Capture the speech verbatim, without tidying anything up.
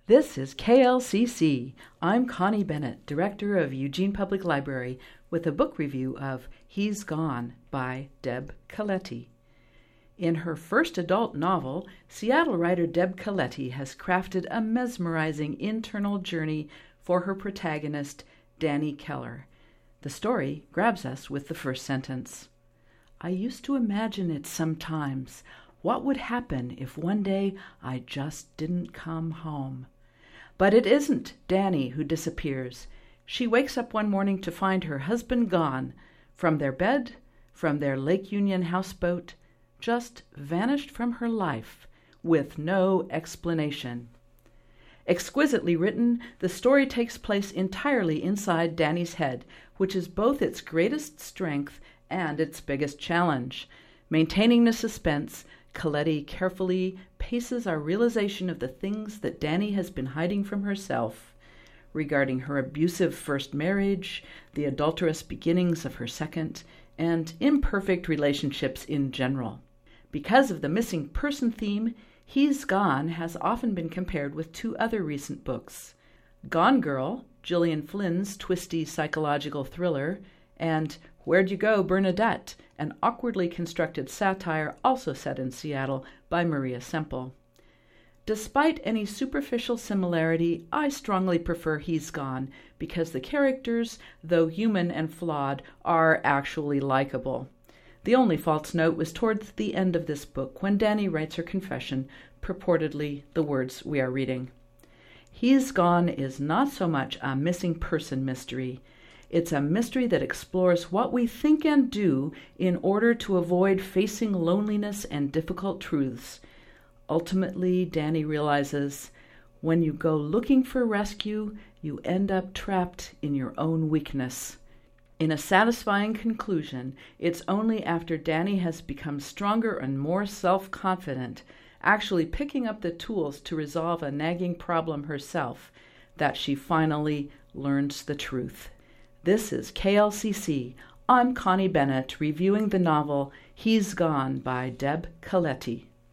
This is K L C C. I'm Connie Bennett, Director of Eugene Public Library, with a book review of He's Gone by Deb Caletti. In her first adult novel, Seattle writer Deb Caletti has crafted a mesmerizing internal journey for her protagonist, Danny Keller. The story grabs us with the first sentence. I used to imagine it sometimes. What would happen if one day I just didn't come home? But it isn't Danny who disappears. She wakes up one morning to find her husband gone, from their bed, from their Lake Union houseboat, just vanished from her life, with no explanation. Exquisitely written, the story takes place entirely inside Danny's head, which is both its greatest strength and its biggest challenge. Maintaining the suspense, Caletti carefully paces our realization of the things that Danny has been hiding from herself, regarding her abusive first marriage, the adulterous beginnings of her second, and imperfect relationships in general. Because of the missing person theme, He's Gone has often been compared with two other recent books, Gone Girl, Gillian Flynn's twisty psychological thriller, and Where'd You Go, Bernadette?, an awkwardly constructed satire also set in Seattle by Maria Semple. Despite any superficial similarity, I strongly prefer He's Gone because the characters, though human and flawed, are actually likable. The only false note was towards the end of this book when Danny writes her confession, purportedly the words we are reading. He's Gone is not so much a missing person mystery. It's a mystery that explores what we think and do in order to avoid facing loneliness and difficult truths. Ultimately, Danny realizes, when you go looking for rescue, you end up trapped in your own weakness. In a satisfying conclusion, it's only after Danny has become stronger and more self-confident, actually picking up the tools to resolve a nagging problem herself, that she finally learns the truth. This is K L C C. I'm Connie Bennett, reviewing the novel He's Gone by Deb Caletti.